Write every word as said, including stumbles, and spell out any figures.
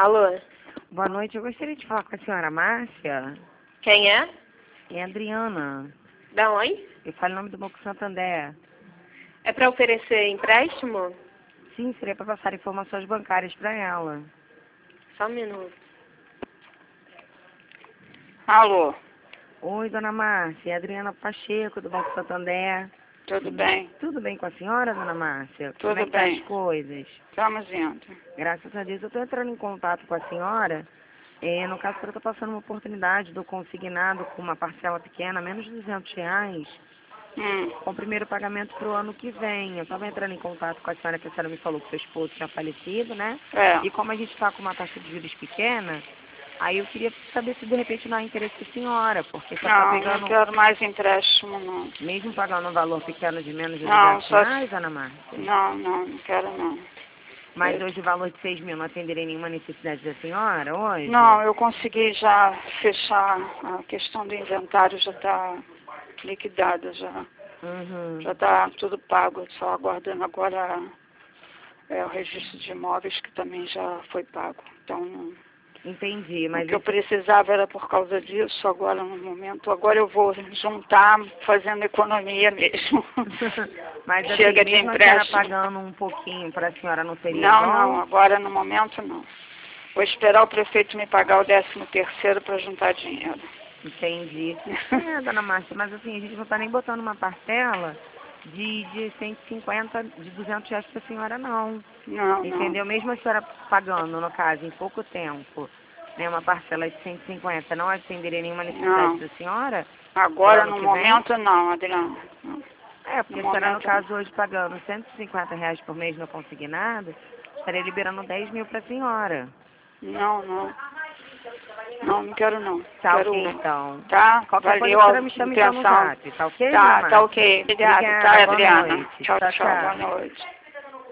Alô? Boa noite, eu gostaria de falar com a senhora Márcia. Quem é? É a Adriana. Da onde? Eu falo em nome do Banco Santander. É para oferecer empréstimo? Sim, seria para passar informações bancárias para ela. Só um minuto. Alô, Oi, dona Márcia, é a Adriana Pacheco, do Banco Santander. tudo bem? Tudo bem com a senhora, dona Márcia? Como é Tudo que tá bem. as coisas? Estamos indo. Graças a Deus, eu estou entrando em contato com a senhora. É, no caso, eu estou passando uma oportunidade do consignado com uma parcela pequena, menos de duzentos reais, Hum, com o primeiro pagamento para o ano que vem. Eu estava entrando em contato com a senhora, que a senhora me falou que seu esposo tinha falecido, né? é. E como a gente está com uma taxa de juros pequena, aí eu queria saber se de repente não há interesse da senhora, porque só está Não, pegando, não quero mais empréstimo, não. mesmo pagando um valor pequeno de menos de Não, duzentos só reais, Ana Márcia? Não, não, não quero não. Mas Eu- hoje o valor de seis mil não atenderia nenhuma necessidade da senhora hoje? Não, eu consegui já fechar a questão do inventário, já está liquidada, já. Uhum. Já está tudo pago, só aguardando agora é, o registro de imóveis, que também já foi pago. Então, não- Entendi, o mas que eu esse- precisava era por causa disso, agora no momento, agora eu vou juntar fazendo economia mesmo. mas assim, Chega de mesmo a senhora empréstimo. pagando um pouquinho para a senhora não seria Não, bom? não, agora no momento não. Vou esperar o prefeito me pagar o décimo terceiro para juntar dinheiro. Entendi. É, dona Márcia, mas assim, a gente não está nem botando uma parcela de, de cento e cinquenta, de duzentos reais para a senhora, não. Não, não. Entendeu? Mesmo a senhora pagando, no caso, em pouco tempo, né, uma parcela de cento e cinquenta, não atenderia nenhuma necessidade Não. da senhora? Agora ano no que vem? momento não, Adriana. Não. É, porque No a senhora, no momento caso, hoje pagando cento e cinquenta reais por mês no consignado, estaria liberando dez mil para a senhora. não, não. Não, não quero não. Tá Quero, ok, então. tá? Qualquer coisa Valeu a a senhora me chama então no intenção. zap, tá ok, dona Tá, Márcia? tá ok. Obrigada, Obrigada, tá, boa Adriana? noite. Tchau, Tchau, tchau, tchau. boa noite.